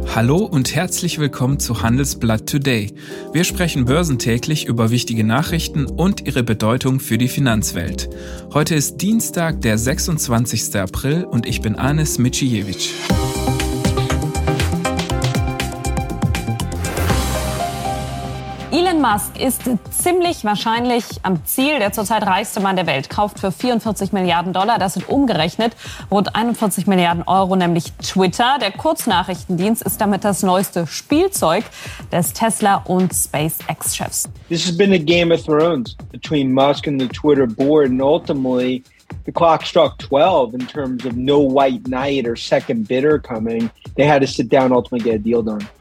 Hallo und herzlich willkommen zu Handelsblatt Today. Wir sprechen börsentäglich über wichtige Nachrichten und ihre Bedeutung für die Finanzwelt. Heute ist Dienstag, der 26. April und ich bin Anis Micijevic. Elon Musk ist ziemlich wahrscheinlich am Ziel. Der zurzeit reichste Mann der Welt kauft für 44 Milliarden $, das sind umgerechnet rund 41 Milliarden Euro, nämlich Twitter. Der Kurznachrichtendienst ist damit das neueste Spielzeug des Tesla- und SpaceX-Chefs. This has been a Game of Thrones between Musk and the Twitter board, and ultimately the clock struck 12 in terms of no white knight or second bidder coming. They had to sit down and ultimately get a deal done.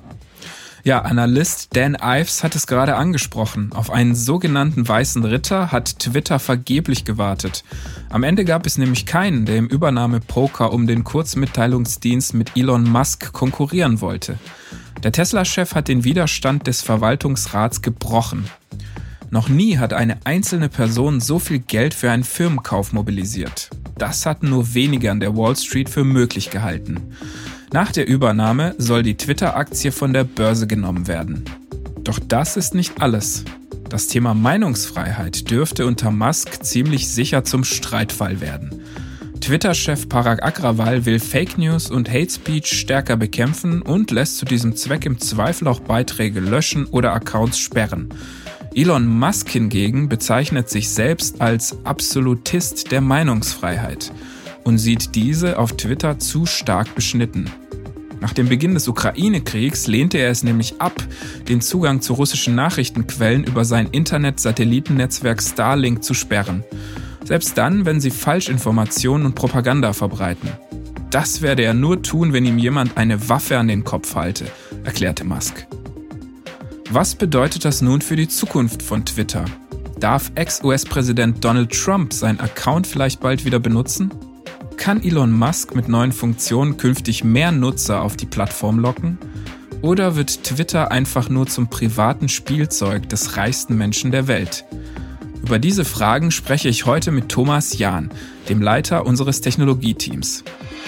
Ja, Analyst Dan Ives hat es gerade angesprochen. Auf einen sogenannten weißen Ritter hat Twitter vergeblich gewartet. Am Ende gab es nämlich keinen, der im Übernahmepoker um den Kurzmitteilungsdienst mit Elon Musk konkurrieren wollte. Der Tesla-Chef hat den Widerstand des Verwaltungsrats gebrochen. Noch nie hat eine einzelne Person so viel Geld für einen Firmenkauf mobilisiert. Das hatten nur wenige an der Wall Street für möglich gehalten. Nach der Übernahme soll die Twitter-Aktie von der Börse genommen werden. Doch das ist nicht alles. Das Thema Meinungsfreiheit dürfte unter Musk ziemlich sicher zum Streitfall werden. Twitter-Chef Parag Agrawal will Fake News und Hate Speech stärker bekämpfen und lässt zu diesem Zweck im Zweifel auch Beiträge löschen oder Accounts sperren. Elon Musk hingegen bezeichnet sich selbst als Absolutist der Meinungsfreiheit und sieht diese auf Twitter zu stark beschnitten. Nach dem Beginn des Ukraine-Kriegs lehnte er es nämlich ab, den Zugang zu russischen Nachrichtenquellen über sein Internet-Satellitennetzwerk Starlink zu sperren. Selbst dann, wenn sie Falschinformationen und Propaganda verbreiten. Das werde er nur tun, wenn ihm jemand eine Waffe an den Kopf halte, erklärte Musk. Was bedeutet das nun für die Zukunft von Twitter? Darf Ex-US-Präsident Donald Trump seinen Account vielleicht bald wieder benutzen? Kann Elon Musk mit neuen Funktionen künftig mehr Nutzer auf die Plattform locken? Oder wird Twitter einfach nur zum privaten Spielzeug des reichsten Menschen der Welt? Über diese Fragen spreche ich heute mit Thomas Jahn, dem Leiter unseres Technologieteams.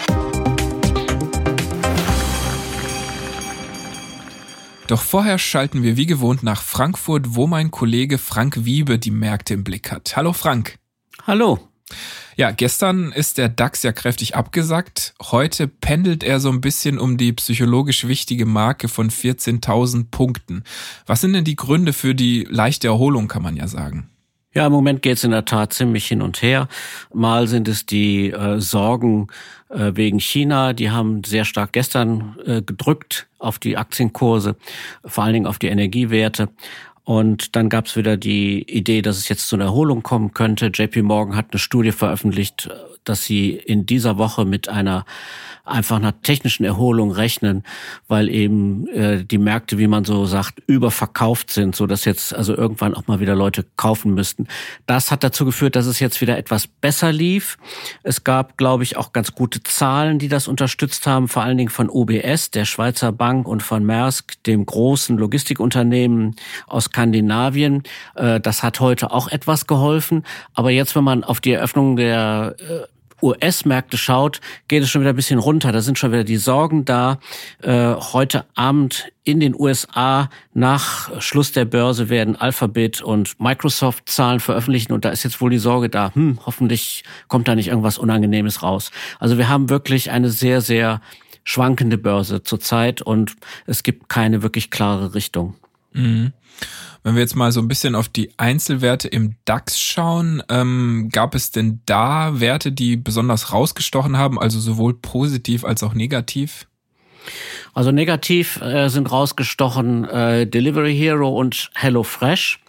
Doch vorher schalten wir wie gewohnt nach Frankfurt, wo mein Kollege Frank Wiebe die Märkte im Blick hat. Hallo Frank. Hallo. Ja, gestern ist der DAX ja kräftig abgesackt. Heute pendelt er so ein bisschen um die psychologisch wichtige Marke von 14.000 Punkten. Was sind denn die Gründe für die leichte Erholung, kann man ja sagen? Ja, im Moment geht es in der Tat ziemlich hin und her. Mal sind es die Sorgen wegen China. Die haben sehr stark gestern gedrückt auf die Aktienkurse, vor allen Dingen auf die Energiewerte. Und dann gab es wieder die Idee, dass es jetzt zu einer Erholung kommen könnte. JP Morgan hat eine Studie veröffentlicht, dass sie in dieser Woche mit einer technischen Erholung rechnen, weil eben die Märkte, wie man so sagt, überverkauft sind, so dass jetzt also irgendwann auch mal wieder Leute kaufen müssten. Das hat dazu geführt, dass es jetzt wieder etwas besser lief. Es gab, glaube ich, auch ganz gute Zahlen, die das unterstützt haben, vor allen Dingen von UBS, der Schweizer Bank, und von Maersk, dem großen Logistikunternehmen aus Skandinavien. Das hat heute auch etwas geholfen. Aber jetzt, wenn man auf die Eröffnung der US-Märkte schaut, geht es schon wieder ein bisschen runter. Da sind schon wieder die Sorgen da. Heute Abend in den USA nach Schluss der Börse werden Alphabet und Microsoft Zahlen veröffentlichen und da ist jetzt wohl die Sorge da, hoffentlich kommt da nicht irgendwas Unangenehmes raus. Also wir haben wirklich eine sehr, sehr schwankende Börse zurzeit und es gibt keine wirklich klare Richtung. Mhm. Wenn wir jetzt mal so ein bisschen auf die Einzelwerte im DAX schauen, gab es denn da Werte, die besonders rausgestochen haben, also sowohl positiv als auch negativ? Also negativ sind rausgestochen Delivery Hero und HelloFresh.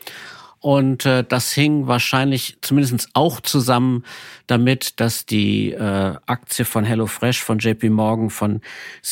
Und das hing wahrscheinlich zumindest auch zusammen damit, dass die Aktie von HelloFresh von JP Morgan von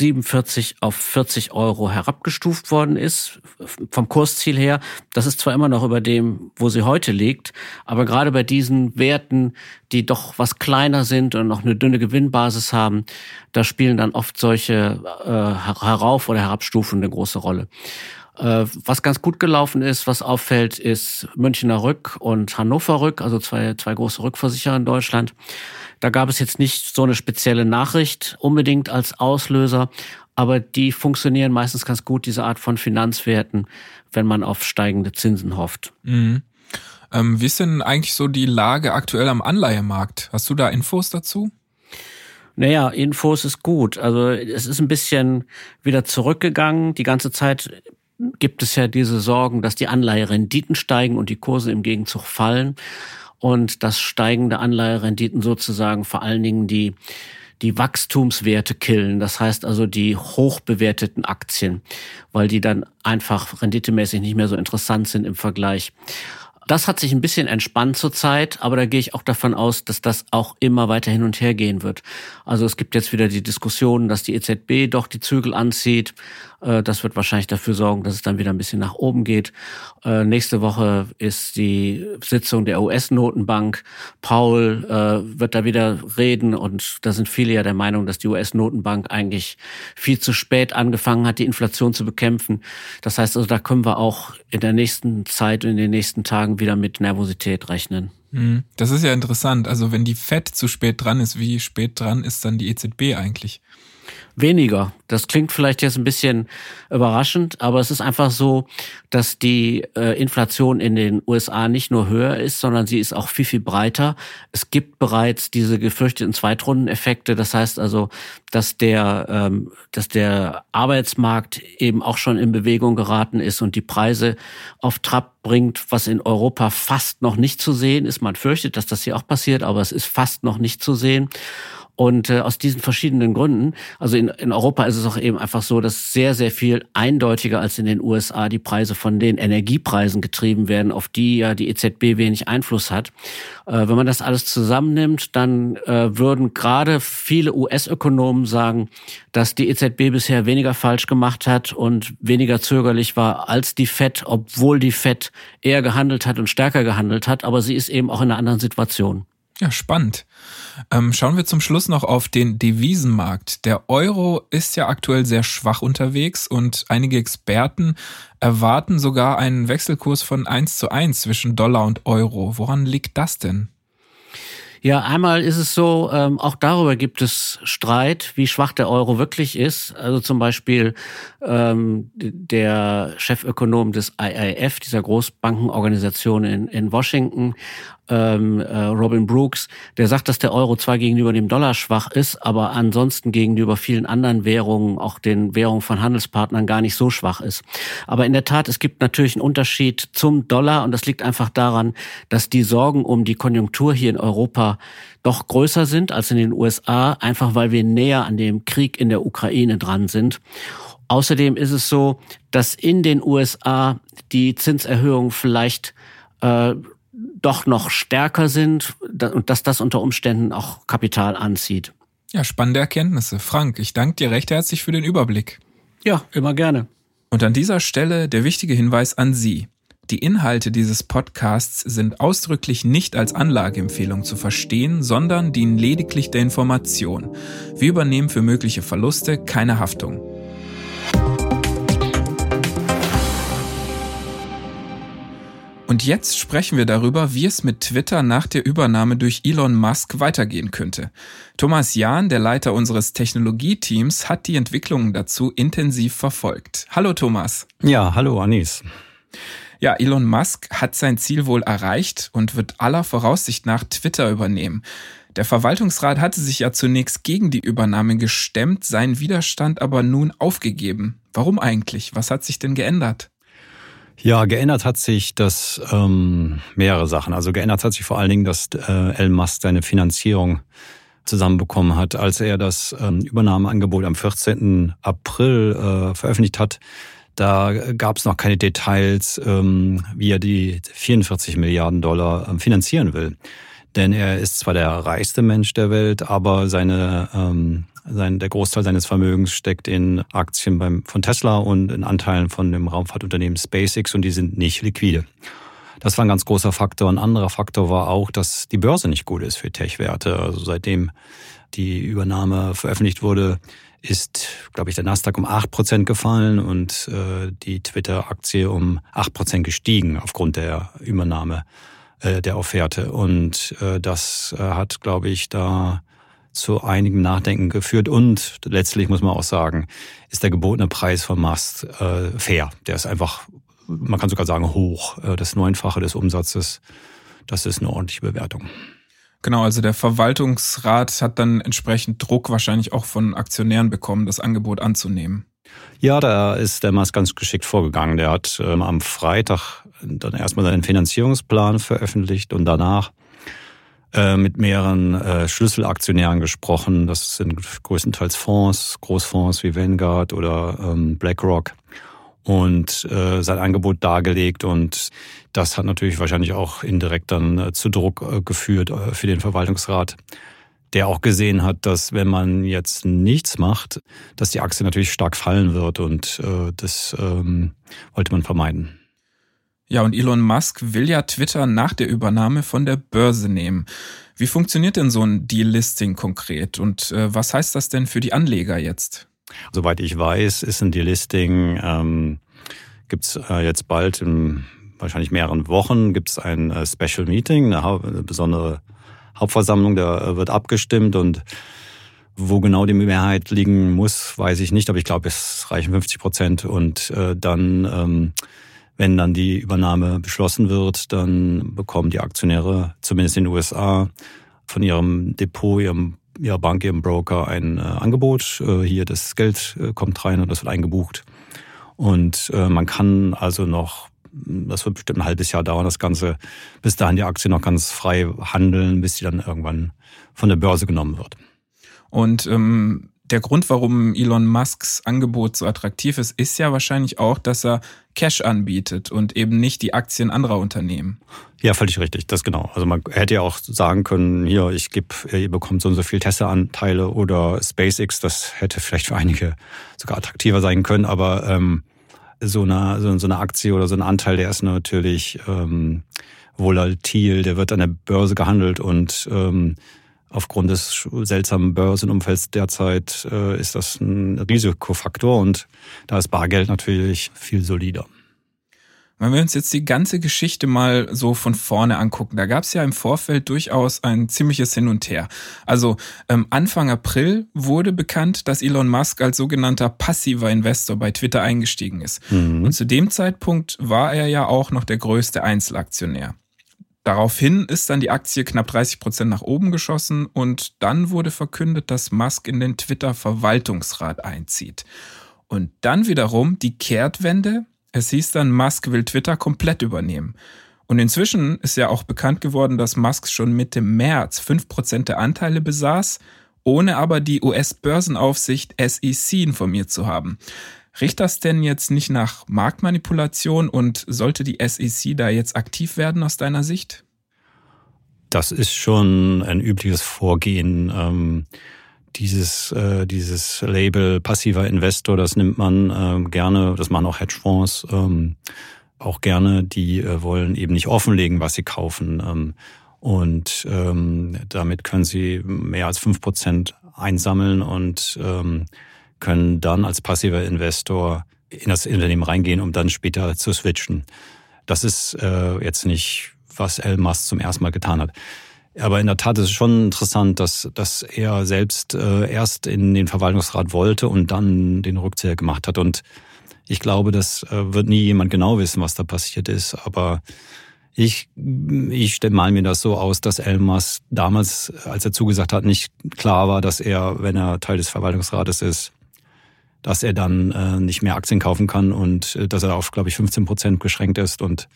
47 auf 40 Euro herabgestuft worden ist, vom Kursziel her. Das ist zwar immer noch über dem, wo sie heute liegt, aber gerade bei diesen Werten, die doch was kleiner sind und noch eine dünne Gewinnbasis haben, da spielen dann oft solche Herauf- oder Herabstufen eine große Rolle. Was ganz gut gelaufen ist, was auffällt, ist Münchner Rück und Hannover Rück, also zwei große Rückversicherer in Deutschland. Da gab es jetzt nicht so eine spezielle Nachricht unbedingt als Auslöser, aber die funktionieren meistens ganz gut, diese Art von Finanzwerten, wenn man auf steigende Zinsen hofft. Mhm. Wie ist denn eigentlich so die Lage aktuell am Anleihemarkt? Hast du da Infos dazu? Naja, Infos ist gut. Also es ist ein bisschen wieder zurückgegangen. Die ganze Zeit gibt es ja diese Sorgen, dass die Anleiherenditen steigen und die Kurse im Gegenzug fallen. Und dass steigende Anleiherenditen sozusagen vor allen Dingen die Wachstumswerte killen. Das heißt also die hochbewerteten Aktien, weil die dann einfach renditemäßig nicht mehr so interessant sind im Vergleich. Das hat sich ein bisschen entspannt zurzeit, aber da gehe ich auch davon aus, dass das auch immer weiter hin und her gehen wird. Also es gibt jetzt wieder die Diskussion, dass die EZB doch die Zügel anzieht. Das wird wahrscheinlich dafür sorgen, dass es dann wieder ein bisschen nach oben geht. Nächste Woche ist die Sitzung der US-Notenbank. Paul wird da wieder reden und da sind viele ja der Meinung, dass die US-Notenbank eigentlich viel zu spät angefangen hat, die Inflation zu bekämpfen. Das heißt also, da können wir auch in der nächsten Zeit und in den nächsten Tagen wieder mit Nervosität rechnen. Das ist ja interessant. Also wenn die FED zu spät dran ist, wie spät dran ist dann die EZB eigentlich? Weniger. Das klingt vielleicht jetzt ein bisschen überraschend, aber es ist einfach so, dass die Inflation in den USA nicht nur höher ist, sondern sie ist auch viel, viel breiter. Es gibt bereits diese gefürchteten Zweitrundeneffekte. Das heißt also, dass der Arbeitsmarkt eben auch schon in Bewegung geraten ist und die Preise auf Trab bringt, was in Europa fast noch nicht zu sehen ist. Man fürchtet, dass das hier auch passiert, aber es ist fast noch nicht zu sehen. Und aus diesen verschiedenen Gründen, also in Europa ist es auch eben einfach so, dass sehr, sehr viel eindeutiger als in den USA die Preise von den Energiepreisen getrieben werden, auf die ja die EZB wenig Einfluss hat. Wenn man das alles zusammennimmt, dann würden gerade viele US-Ökonomen sagen, dass die EZB bisher weniger falsch gemacht hat und weniger zögerlich war als die FED, obwohl die FED eher gehandelt hat und stärker gehandelt hat, aber sie ist eben auch in einer anderen Situation. Ja, spannend. Schauen wir zum Schluss noch auf den Devisenmarkt. Der Euro ist ja aktuell sehr schwach unterwegs und einige Experten erwarten sogar einen Wechselkurs von 1:1 zwischen Dollar und Euro. Woran liegt das denn? Ja, einmal ist es so, auch darüber gibt es Streit, wie schwach der Euro wirklich ist. Also zum Beispiel der Chefökonom des IIF, dieser Großbankenorganisation in Washington, Robin Brooks, der sagt, dass der Euro zwar gegenüber dem Dollar schwach ist, aber ansonsten gegenüber vielen anderen Währungen, auch den Währungen von Handelspartnern, gar nicht so schwach ist. Aber in der Tat, es gibt natürlich einen Unterschied zum Dollar und das liegt einfach daran, dass die Sorgen um die Konjunktur hier in Europa doch größer sind als in den USA, einfach weil wir näher an dem Krieg in der Ukraine dran sind. Außerdem ist es so, dass in den USA die Zinserhöhungen vielleicht doch noch stärker sind und dass das unter Umständen auch Kapital anzieht. Ja, spannende Erkenntnisse. Frank, ich danke dir recht herzlich für den Überblick. Ja, immer gerne. Und an dieser Stelle der wichtige Hinweis an Sie. Die Inhalte dieses Podcasts sind ausdrücklich nicht als Anlageempfehlung zu verstehen, sondern dienen lediglich der Information. Wir übernehmen für mögliche Verluste keine Haftung. Und jetzt sprechen wir darüber, wie es mit Twitter nach der Übernahme durch Elon Musk weitergehen könnte. Thomas Jahn, der Leiter unseres Technologieteams, hat die Entwicklungen dazu intensiv verfolgt. Hallo Thomas. Ja, hallo Anis. Ja, Elon Musk hat sein Ziel wohl erreicht und wird aller Voraussicht nach Twitter übernehmen. Der Verwaltungsrat hatte sich ja zunächst gegen die Übernahme gestemmt, seinen Widerstand aber nun aufgegeben. Warum eigentlich? Was hat sich denn geändert? Ja, geändert hat sich das mehrere Sachen. Also geändert hat sich vor allen Dingen, dass Elon Musk seine Finanzierung zusammenbekommen hat. Als er das Übernahmeangebot am 14. April veröffentlicht hat, da gab es noch keine Details, wie er die 44 Milliarden Dollar finanzieren will. Denn er ist zwar der reichste Mensch der Welt, aber der Großteil seines Vermögens steckt in Aktien von Tesla und in Anteilen von dem Raumfahrtunternehmen SpaceX und die sind nicht liquide. Das war ein ganz großer Faktor. Ein anderer Faktor war auch, dass die Börse nicht gut ist für Tech-Werte. Also seitdem die Übernahme veröffentlicht wurde, ist, glaube ich, der Nasdaq um 8% gefallen und die Twitter-Aktie um 8% gestiegen aufgrund der Übernahme der Offerte. Und das hat, glaube ich, da zu einigem Nachdenken geführt. Und letztlich muss man auch sagen, ist der gebotene Preis von Musk fair. Der ist einfach, man kann sogar sagen, hoch. Das 9-fache des Umsatzes, das ist eine ordentliche Bewertung. Genau, also der Verwaltungsrat hat dann entsprechend Druck wahrscheinlich auch von Aktionären bekommen, das Angebot anzunehmen. Ja, da ist der Musk ganz geschickt vorgegangen. Der hat am Freitag dann erstmal seinen Finanzierungsplan veröffentlicht und danach mit mehreren Schlüsselaktionären gesprochen. Das sind größtenteils Fonds, Großfonds wie Vanguard oder BlackRock. Und sein Angebot dargelegt. Und das hat natürlich wahrscheinlich auch indirekt dann zu Druck geführt für den Verwaltungsrat, der auch gesehen hat, dass wenn man jetzt nichts macht, dass die Aktie natürlich stark fallen wird. Und das wollte man vermeiden. Ja, und Elon Musk will ja Twitter nach der Übernahme von der Börse nehmen. Wie funktioniert denn so ein Delisting konkret? Und was heißt das denn für die Anleger jetzt? Soweit ich weiß, ist ein Delisting, gibt's jetzt bald in wahrscheinlich mehreren Wochen, gibt's ein Special Meeting, eine besondere Hauptversammlung, da wird abgestimmt und wo genau die Mehrheit liegen muss, weiß ich nicht, aber ich glaube, es reichen 50% und dann, wenn dann die Übernahme beschlossen wird, dann bekommen die Aktionäre, zumindest in den USA, von ihrem Depot, ihrer Bank, ihrem Broker ein Angebot. Hier das Geld kommt rein und das wird eingebucht. Und man kann also noch, das wird bestimmt ein halbes Jahr dauern, das Ganze, bis dahin die Aktie noch ganz frei handeln, bis sie dann irgendwann von der Börse genommen wird. Und der Grund, warum Elon Musks Angebot so attraktiv ist, ist ja wahrscheinlich auch, dass er Cash anbietet und eben nicht die Aktien anderer Unternehmen. Ja, völlig richtig, das genau. Also man hätte ja auch sagen können, hier, ihr bekommt so und so viel Tesla-Anteile oder SpaceX, das hätte vielleicht für einige sogar attraktiver sein können, aber so eine Aktie oder so ein Anteil, der ist natürlich volatil, der wird an der Börse gehandelt und aufgrund des seltsamen Börsenumfelds derzeit ist das ein Risikofaktor und da ist Bargeld natürlich viel solider. Wenn wir uns jetzt die ganze Geschichte mal so von vorne angucken, da gab es ja im Vorfeld durchaus ein ziemliches Hin und Her. Also Anfang April wurde bekannt, dass Elon Musk als sogenannter passiver Investor bei Twitter eingestiegen ist. Und zu dem Zeitpunkt war er ja auch noch der größte Einzelaktionär. Daraufhin ist dann die Aktie knapp 30% nach oben geschossen und dann wurde verkündet, dass Musk in den Twitter-Verwaltungsrat einzieht. Und dann wiederum die Kehrtwende. Es hieß dann, Musk will Twitter komplett übernehmen. Und inzwischen ist ja auch bekannt geworden, dass Musk schon Mitte März 5% der Anteile besaß, ohne aber die US-Börsenaufsicht SEC informiert zu haben. Riecht das denn jetzt nicht nach Marktmanipulation und sollte die SEC da jetzt aktiv werden aus deiner Sicht? Das ist schon ein übliches Vorgehen. Dieses Label passiver Investor, das nimmt man gerne, das machen auch Hedgefonds auch gerne. Die wollen eben nicht offenlegen, was sie kaufen. Und damit können sie mehr als 5% einsammeln und können dann als passiver Investor in das Unternehmen reingehen, um dann später zu switchen. Das ist jetzt nicht, was Elon Musk zum ersten Mal getan hat. Aber in der Tat ist es schon interessant, dass er selbst erst in den Verwaltungsrat wollte und dann den Rückzieher gemacht hat. Und ich glaube, das wird nie jemand genau wissen, was da passiert ist. Aber ich mal mir das so aus, dass Elon Musk damals, als er zugesagt hat, nicht klar war, dass er, wenn er Teil des Verwaltungsrates ist, dass er dann nicht mehr Aktien kaufen kann und dass er auf, glaube ich, 15% beschränkt ist. Und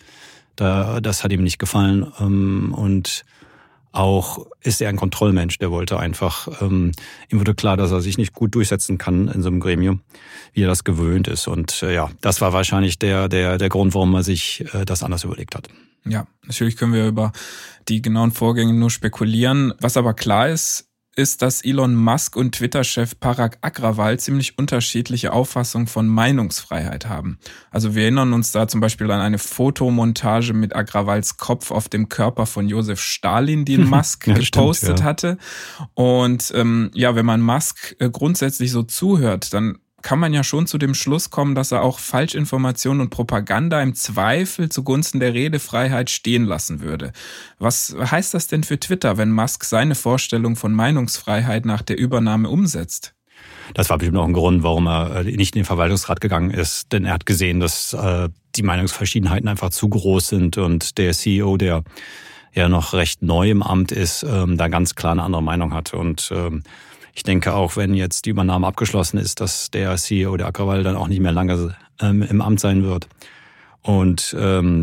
das hat ihm nicht gefallen. Und auch ist er ein Kontrollmensch, der wollte einfach, ihm wurde klar, dass er sich nicht gut durchsetzen kann in so einem Gremium, wie er das gewöhnt ist. Und das war wahrscheinlich der Grund, warum er sich das anders überlegt hat. Ja, natürlich können wir über die genauen Vorgänge nur spekulieren. Was aber klar ist, ist, dass Elon Musk und Twitter-Chef Parag Agrawal ziemlich unterschiedliche Auffassungen von Meinungsfreiheit haben. Also wir erinnern uns da zum Beispiel an eine Fotomontage mit Agrawals Kopf auf dem Körper von Josef Stalin, die Musk gepostet hatte. Und wenn man Musk grundsätzlich so zuhört, dann kann man ja schon zu dem Schluss kommen, dass er auch Falschinformationen und Propaganda im Zweifel zugunsten der Redefreiheit stehen lassen würde. Was heißt das denn für Twitter, wenn Musk seine Vorstellung von Meinungsfreiheit nach der Übernahme umsetzt? Das war bestimmt auch ein Grund, warum er nicht in den Verwaltungsrat gegangen ist, denn er hat gesehen, dass die Meinungsverschiedenheiten einfach zu groß sind und der CEO, der ja noch recht neu im Amt ist, da ganz klar eine andere Meinung hat. Und ich denke auch, wenn jetzt die Übernahme abgeschlossen ist, dass der CEO, der Agrawal, dann auch nicht mehr lange im Amt sein wird. Und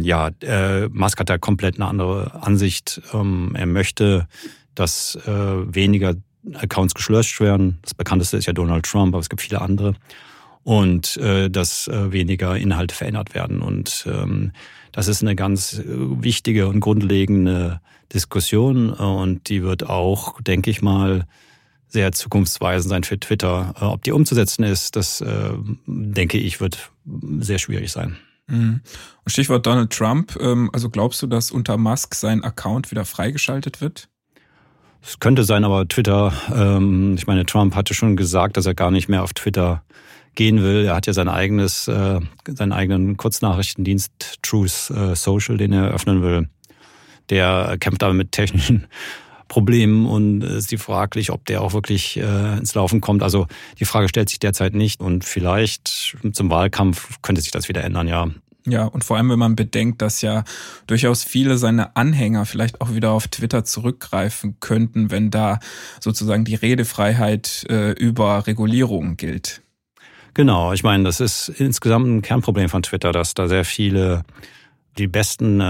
Musk hat da komplett eine andere Ansicht. Er möchte, dass weniger Accounts gelöscht werden. Das bekannteste ist ja Donald Trump, aber es gibt viele andere. Und dass weniger Inhalte verändert werden. Und das ist eine ganz wichtige und grundlegende Diskussion. Und die wird auch, denke ich mal, sehr zukunftsweisend sein für Twitter. Ob die umzusetzen ist, das, denke ich, wird sehr schwierig sein. Und Stichwort Donald Trump. Also glaubst du, dass unter Musk sein Account wieder freigeschaltet wird? Es könnte sein, aber Twitter, ich meine, Trump hatte schon gesagt, dass er gar nicht mehr auf Twitter gehen will. Er hat ja seinen eigenen Kurznachrichtendienst Truth Social, den er öffnen will. Der kämpft aber mit technischen Problemen und es ist die fraglich, ob der auch wirklich ins Laufen kommt. Also die Frage stellt sich derzeit nicht und vielleicht zum Wahlkampf könnte sich das wieder ändern, ja. Ja, und vor allem, wenn man bedenkt, dass ja durchaus viele seiner Anhänger vielleicht auch wieder auf Twitter zurückgreifen könnten, wenn da sozusagen die Redefreiheit über Regulierungen gilt. Genau, ich meine, das ist insgesamt ein Kernproblem von Twitter, dass da sehr viele, die besten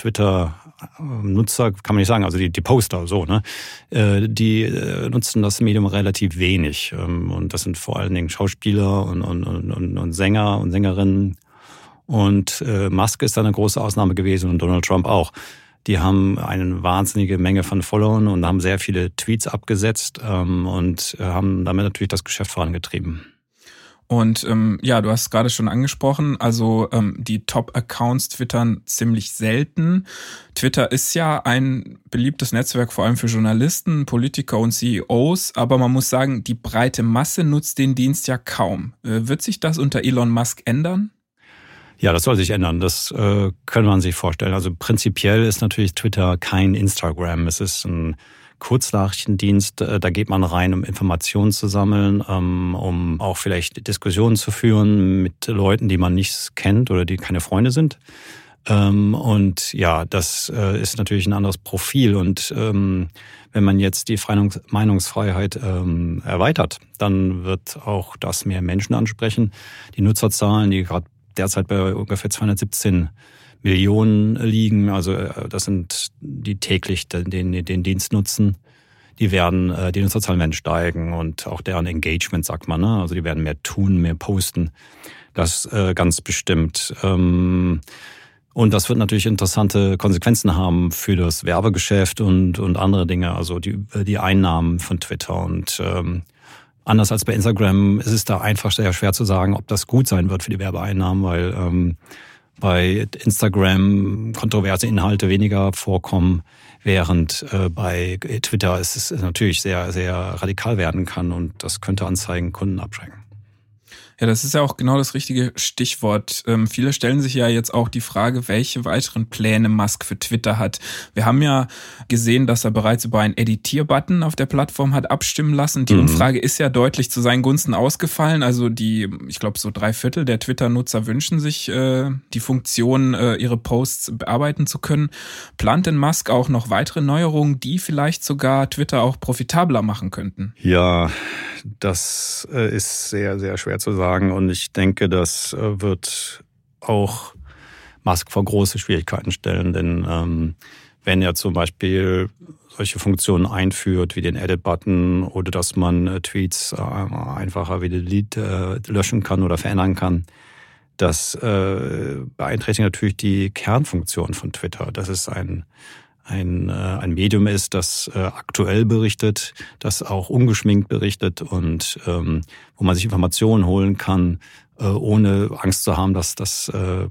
Twitter-Nutzer, kann man nicht sagen, also die Poster, so, ne, die nutzen das Medium relativ wenig. Und das sind vor allen Dingen Schauspieler und Sänger und Sängerinnen. Und Musk ist da eine große Ausnahme gewesen und Donald Trump auch. Die haben eine wahnsinnige Menge von Followern und haben sehr viele Tweets abgesetzt und haben damit natürlich das Geschäft vorangetrieben. Und du hast es gerade schon angesprochen, also die Top-Accounts twittern ziemlich selten. Twitter ist ja ein beliebtes Netzwerk, vor allem für Journalisten, Politiker und CEOs, aber man muss sagen, die breite Masse nutzt den Dienst ja kaum. Wird sich das unter Elon Musk ändern? Ja, das soll sich ändern. Das kann man sich vorstellen. Also prinzipiell ist natürlich Twitter kein Instagram. Es ist ein Kurznachrichtendienst. Da geht man rein, um Informationen zu sammeln, um auch vielleicht Diskussionen zu führen mit Leuten, die man nicht kennt oder die keine Freunde sind. Und ja, das ist natürlich ein anderes Profil. Und wenn man jetzt die Meinungsfreiheit erweitert, dann wird auch das mehr Menschen ansprechen. Die Nutzerzahlen, die gerade derzeit bei ungefähr 217 Millionen liegen, also das sind die täglich den Dienst nutzen, die Nutzerzahlen werden steigen und auch deren Engagement, sagt man, ne? Also die werden mehr tun, mehr posten, das ganz bestimmt. Und das wird natürlich interessante Konsequenzen haben für das Werbegeschäft und andere Dinge, also die Einnahmen von Twitter und anders als bei Instagram ist es da einfach sehr schwer zu sagen, ob das gut sein wird für die Werbeeinnahmen, weil bei Instagram kontroverse Inhalte weniger vorkommen, während bei Twitter es natürlich sehr, sehr radikal werden kann und das könnte Anzeigen Kunden abschrecken. Ja, das ist ja auch genau das richtige Stichwort. Viele stellen sich ja jetzt auch die Frage, welche weiteren Pläne Musk für Twitter hat. Wir haben ja gesehen, dass er bereits über einen Editier-Button auf der Plattform hat abstimmen lassen. Die Umfrage ist ja deutlich zu seinen Gunsten ausgefallen. Also ich glaube, so 3/4 der Twitter-Nutzer wünschen sich die Funktion, ihre Posts bearbeiten zu können. Plant denn Musk auch noch weitere Neuerungen, die vielleicht sogar Twitter auch profitabler machen könnten? Ja, das ist sehr, sehr schwer zu sagen. Und ich denke, das wird auch Musk vor große Schwierigkeiten stellen. Denn wenn er zum Beispiel solche Funktionen einführt wie den Edit-Button oder dass man Tweets einfacher wie Delete löschen kann oder verändern kann, das beeinträchtigt natürlich die Kernfunktion von Twitter. Das ist ein ein Medium ist, das aktuell berichtet, das auch ungeschminkt berichtet und wo man sich Informationen holen kann, ohne Angst zu haben, dass das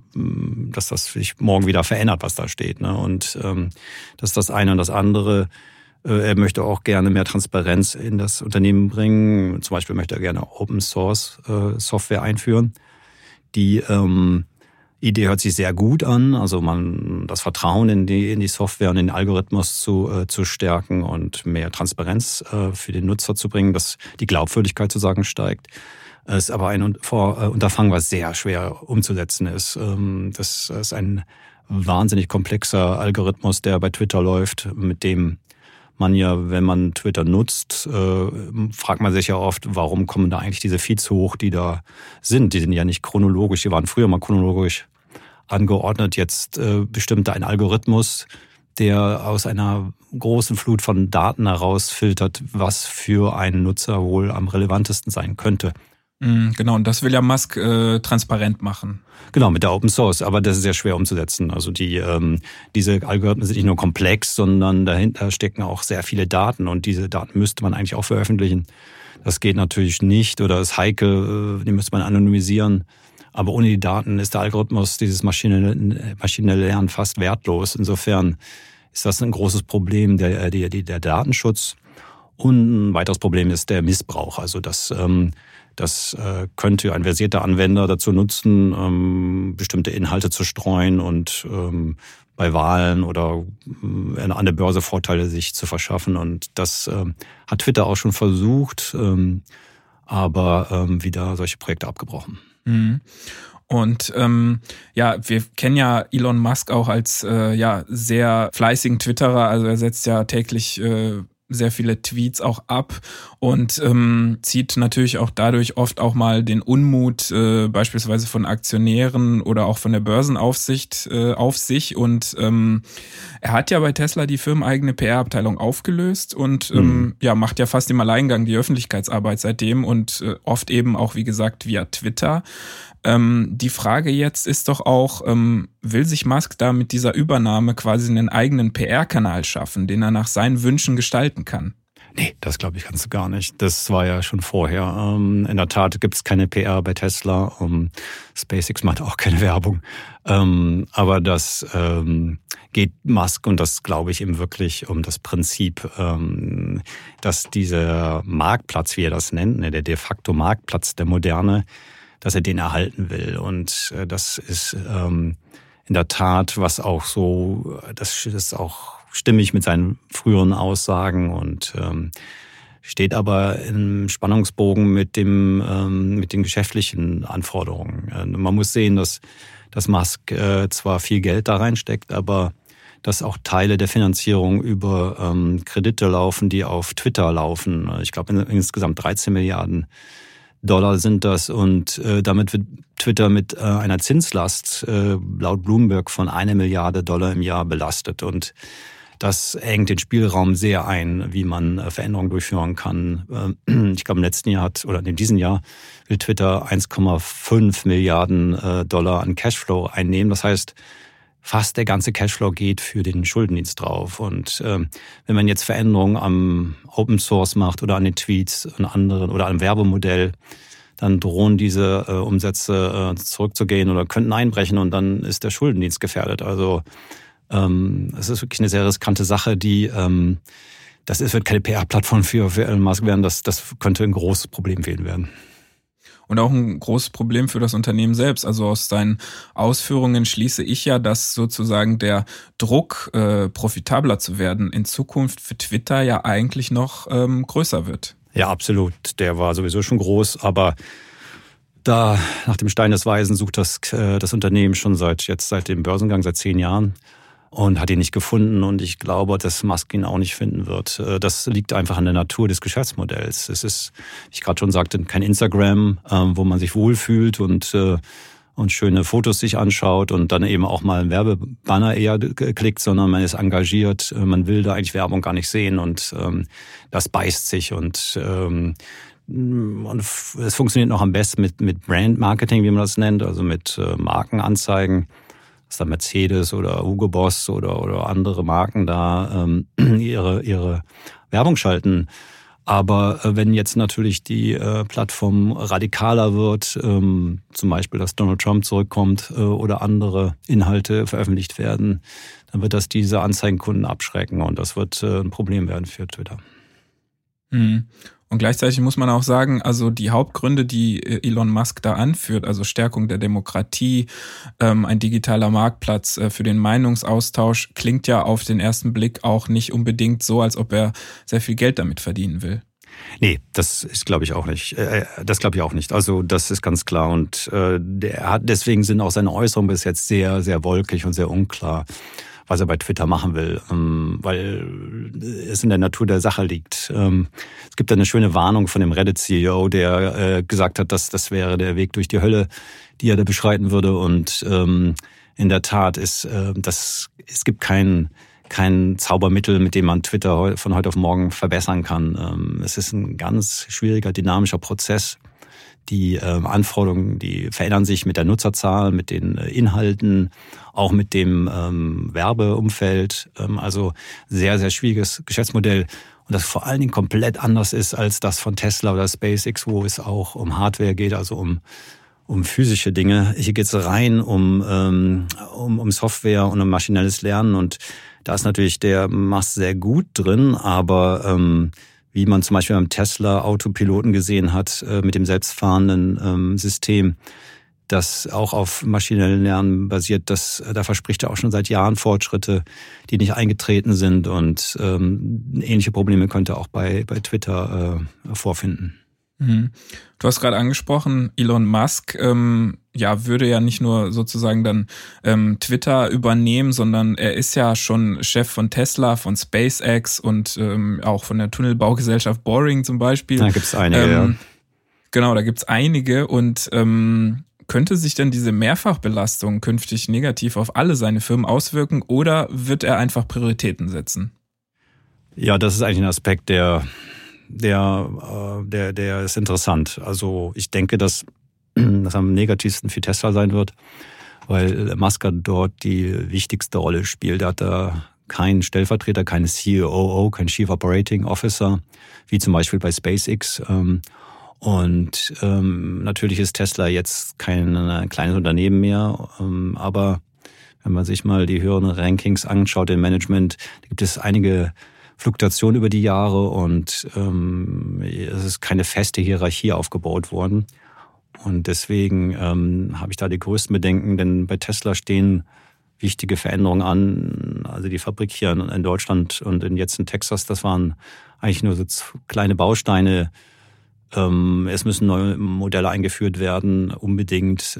sich morgen wieder verändert, was da steht. Ne? Und das ist das eine und das andere. Er möchte auch gerne mehr Transparenz in das Unternehmen bringen. Zum Beispiel möchte er gerne Open Source Software einführen. Die Idee hört sich sehr gut an, also das Vertrauen in die Software und in den Algorithmus zu stärken und mehr Transparenz für den Nutzer zu bringen, dass die Glaubwürdigkeit sozusagen steigt. Es ist aber ein Unterfangen, was sehr schwer umzusetzen ist. Das ist ein wahnsinnig komplexer Algorithmus, der bei Twitter läuft, mit dem man ja, wenn man Twitter nutzt, fragt man sich ja oft, warum kommen da eigentlich diese Feeds hoch, die da sind. Die sind ja nicht chronologisch, die waren früher mal chronologisch angeordnet. Jetzt bestimmt da ein Algorithmus, der aus einer großen Flut von Daten herausfiltert, was für einen Nutzer wohl am relevantesten sein könnte. Genau, und das will ja Musk transparent machen. Genau, mit der Open Source, aber das ist sehr schwer umzusetzen. Also diese Algorithmen sind nicht nur komplex, sondern dahinter stecken auch sehr viele Daten und diese Daten müsste man eigentlich auch veröffentlichen. Das geht natürlich nicht oder ist heikel, die müsste man anonymisieren. Aber ohne die Daten ist der Algorithmus, dieses maschinelle Lernen fast wertlos. Insofern ist das ein großes Problem, der Datenschutz. Und ein weiteres Problem ist der Missbrauch. Also das könnte ein versierter Anwender dazu nutzen, bestimmte Inhalte zu streuen und bei Wahlen oder an der Börse Vorteile sich zu verschaffen. Und das hat Twitter auch schon versucht, aber wieder solche Projekte abgebrochen. Mhm. Und wir kennen ja Elon Musk auch als sehr fleißigen Twitterer. Also er setzt ja täglich sehr viele Tweets auch ab und zieht natürlich auch dadurch oft auch mal den Unmut beispielsweise von Aktionären oder auch von der Börsenaufsicht auf sich. Und er hat ja bei Tesla die firmeneigene PR-Abteilung aufgelöst und macht ja fast im Alleingang die Öffentlichkeitsarbeit seitdem und oft eben auch, wie gesagt, via Twitter. Die Frage jetzt ist doch auch, will sich Musk da mit dieser Übernahme quasi einen eigenen PR-Kanal schaffen, den er nach seinen Wünschen gestalten kann? Nee, das glaube ich kannst du gar nicht. Das war ja schon vorher. In der Tat gibt es keine PR bei Tesla. SpaceX macht auch keine Werbung. Aber das geht Musk, und das glaube ich ihm wirklich, um das Prinzip, dass dieser Marktplatz, wie er das nennt, der de facto Marktplatz der Moderne, dass er den erhalten will. Und das ist in der Tat, was auch so, das ist auch stimmig mit seinen früheren Aussagen und steht aber im Spannungsbogen mit den geschäftlichen Anforderungen. Man muss sehen, dass Musk zwar viel Geld da reinsteckt, aber dass auch Teile der Finanzierung über Kredite laufen, die auf Twitter laufen. Ich glaube, insgesamt 13 Milliarden Dollar sind das und damit wird Twitter mit einer Zinslast laut Bloomberg von 1 Milliarde Dollar im Jahr belastet und das engt den Spielraum sehr ein, wie man Veränderungen durchführen kann. Ich glaube, in diesem Jahr will Twitter 1,5 Milliarden Dollar an Cashflow einnehmen. Das heißt, fast der ganze Cashflow geht für den Schuldendienst drauf. Und wenn man jetzt Veränderungen am Open Source macht oder an den Tweets und anderen oder am Werbemodell, dann drohen diese Umsätze zurückzugehen oder könnten einbrechen und dann ist der Schuldendienst gefährdet. Also es ist wirklich eine sehr riskante Sache, wird keine PR-Plattform für Elon Musk werden. Das könnte ein großes Problem für ihn werden. Und auch ein großes Problem für das Unternehmen selbst. Also aus deinen Ausführungen schließe ich ja, dass sozusagen der Druck, profitabler zu werden, in Zukunft für Twitter ja eigentlich noch größer wird. Ja, absolut. Der war sowieso schon groß, aber da nach dem Stein des Weisen sucht das Unternehmen schon seit dem Börsengang, seit 10 Jahren. Und hat ihn nicht gefunden und ich glaube, dass Musk ihn auch nicht finden wird. Das liegt einfach an der Natur des Geschäftsmodells. Es ist, wie ich gerade schon sagte, kein Instagram, wo man sich wohlfühlt und schöne Fotos sich anschaut und dann eben auch mal einen Werbebanner eher klickt, sondern man ist engagiert, man will da eigentlich Werbung gar nicht sehen und das beißt sich und es funktioniert noch am besten mit Brand Marketing, wie man das nennt, also mit Markenanzeigen. dass da Mercedes oder Hugo Boss oder andere Marken da ihre Werbung schalten. Aber wenn jetzt natürlich die Plattform radikaler wird, zum Beispiel, dass Donald Trump zurückkommt oder andere Inhalte veröffentlicht werden, dann wird das diese Anzeigenkunden abschrecken und das wird ein Problem werden für Twitter. Mhm. Und gleichzeitig muss man auch sagen, also die Hauptgründe, die Elon Musk da anführt, also Stärkung der Demokratie, ein digitaler Marktplatz für den Meinungsaustausch, klingt ja auf den ersten Blick auch nicht unbedingt so, als ob er sehr viel Geld damit verdienen will. Nee, das ist, glaube ich, auch nicht. Das glaube ich auch nicht. Also das ist ganz klar. Und deswegen sind auch seine Äußerungen bis jetzt sehr, sehr wolkig und sehr unklar, was er bei Twitter machen will, weil es in der Natur der Sache liegt. Es gibt eine schöne Warnung von dem Reddit-CEO, der gesagt hat, dass das wäre der Weg durch die Hölle, die er da beschreiten würde. Und in der Tat es gibt kein Zaubermittel, mit dem man Twitter von heute auf morgen verbessern kann. Es ist ein ganz schwieriger, dynamischer Prozess. Die Anforderungen, die verändern sich mit der Nutzerzahl, mit den Inhalten, auch mit dem Werbeumfeld. Also sehr, sehr schwieriges Geschäftsmodell. Und das vor allen Dingen komplett anders ist als das von Tesla oder SpaceX, wo es auch um Hardware geht, also um physische Dinge. Hier geht es rein um Software und um maschinelles Lernen. Und da ist natürlich der Musk sehr gut drin, aber wie man zum Beispiel beim Tesla-Autopiloten gesehen hat, mit dem selbstfahrenden System, das auch auf maschinellem Lernen basiert, da verspricht er auch schon seit Jahren Fortschritte, die nicht eingetreten sind. Und ähnliche Probleme könnte er auch bei Twitter vorfinden. Du hast gerade angesprochen, Elon Musk würde ja nicht nur sozusagen dann Twitter übernehmen, sondern er ist ja schon Chef von Tesla, von SpaceX und auch von der Tunnelbaugesellschaft Boring zum Beispiel. Da gibt's einige, ja. Genau, da gibt's einige und könnte sich denn diese Mehrfachbelastung künftig negativ auf alle seine Firmen auswirken oder wird er einfach Prioritäten setzen? Ja, das ist eigentlich ein Aspekt, der ist interessant. Also ich denke, dass das am negativsten für Tesla sein wird, weil Musk dort die wichtigste Rolle spielt. Er hat da keinen Stellvertreter, keinen COO, keinen Chief Operating Officer, wie zum Beispiel bei SpaceX. Und natürlich ist Tesla jetzt kein kleines Unternehmen mehr, aber wenn man sich mal die höheren Rankings anschaut im Management, da gibt es einige Fluktuation über die Jahre und es ist keine feste Hierarchie aufgebaut worden. Und deswegen habe ich da die größten Bedenken, denn bei Tesla stehen wichtige Veränderungen an. Also die Fabrik hier in Deutschland und jetzt in Texas, das waren eigentlich nur so kleine Bausteine. Es müssen neue Modelle eingeführt werden, unbedingt.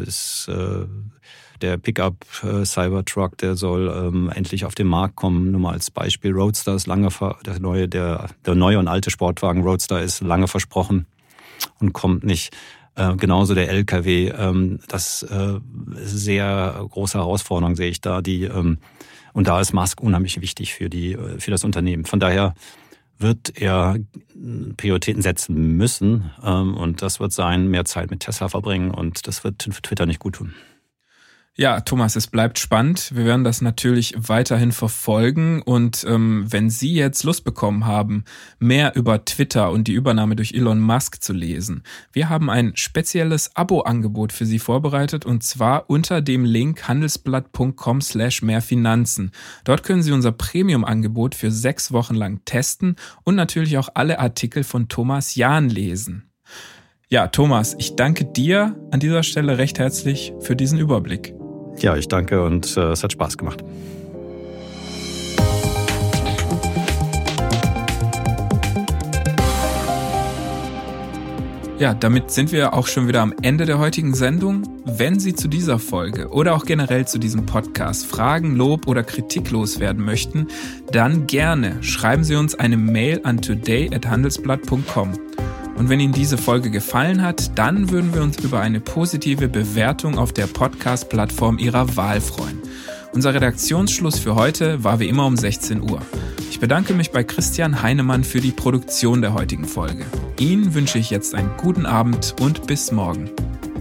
Der Pickup Cybertruck, der soll endlich auf den Markt kommen. Nur mal als Beispiel, Roadster ist der neue und alte Sportwagen Roadster ist lange versprochen und kommt nicht. Genauso der LKW, das sehr große Herausforderung sehe ich da. Und da ist Musk unheimlich wichtig für das Unternehmen. Von daher wird er Prioritäten setzen müssen und das wird sein, mehr Zeit mit Tesla verbringen und das wird Twitter nicht gut tun. Ja, Thomas, es bleibt spannend. Wir werden das natürlich weiterhin verfolgen und wenn Sie jetzt Lust bekommen haben, mehr über Twitter und die Übernahme durch Elon Musk zu lesen, wir haben ein spezielles Abo-Angebot für Sie vorbereitet und zwar unter dem Link handelsblatt.com/mehrfinanzen. Dort können Sie unser Premium-Angebot für 6 Wochen lang testen und natürlich auch alle Artikel von Thomas Jahn lesen. Ja, Thomas, ich danke dir an dieser Stelle recht herzlich für diesen Überblick. Ja, ich danke und es hat Spaß gemacht. Ja, damit sind wir auch schon wieder am Ende der heutigen Sendung. Wenn Sie zu dieser Folge oder auch generell zu diesem Podcast Fragen, Lob oder Kritik loswerden möchten, dann gerne schreiben Sie uns eine Mail an today@handelsblatt.com. Und wenn Ihnen diese Folge gefallen hat, dann würden wir uns über eine positive Bewertung auf der Podcast-Plattform Ihrer Wahl freuen. Unser Redaktionsschluss für heute war wie immer um 16 Uhr. Ich bedanke mich bei Christian Heinemann für die Produktion der heutigen Folge. Ihnen wünsche ich jetzt einen guten Abend und bis morgen.